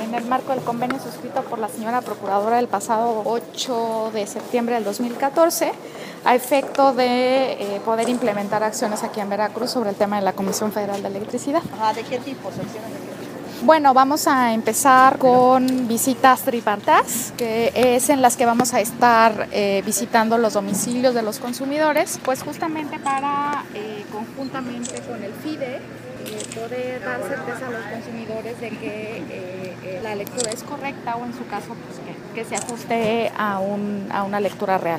en el marco del convenio suscrito por la señora Procuradora el pasado 8 de septiembre del 2014, a efecto de poder implementar acciones aquí en Veracruz sobre el tema de la Comisión Federal de Electricidad. ¿De qué tipo? ¿Acciones de qué tipo? Bueno, vamos a empezar con visitas tripartitas, que es en las que vamos a estar visitando los domicilios de los consumidores, pues justamente para, conjuntamente con el FIDE, poder dar certeza a los consumidores de que la lectura es correcta o en su caso pues que se ajuste a una lectura real.